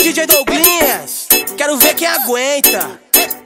DJ Douglinhas, quero ver quem aguenta.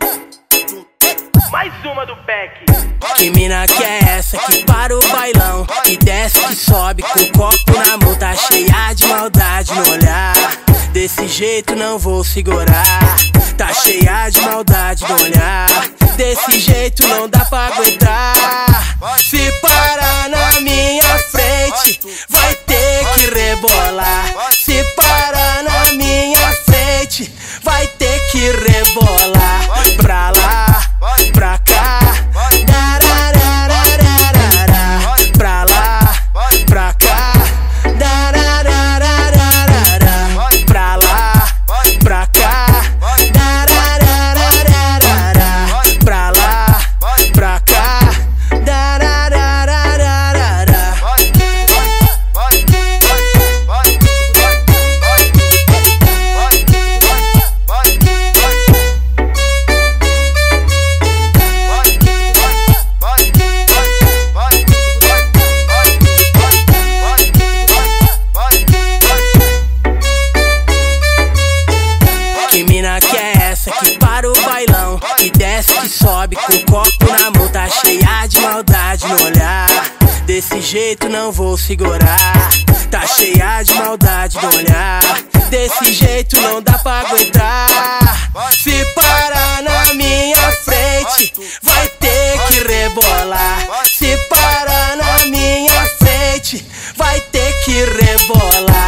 Mais uma do Peck. Que mina que é essa que para o bailão, que desce, que sobe com o copo na mão, tá cheia de maldade no olhar. Desse jeito não vou segurar, tá cheia de maldade no olhar. Desse jeito não dá pra aguentar. Se parar na minha frente, vai ter que rebolar. Se parar na minha frente, vai ter que rebolar. Pra lá, pra cá, darararararara. Pra lá, pra cá, darararararara. Pra lá, pra cá, darararararara. Pra lá, pra cá, darararararara. Que mina que é essa que para o bailão, que desce, que sobe com o copo na mão, tá cheia de maldade no olhar. Desse jeito não vou segurar, tá cheia de maldade no olhar. Desse jeito não dá pra aguentar. Se parar na minha frente, vai ter que rebolar. Se parar na minha frente, vai ter que rebolar.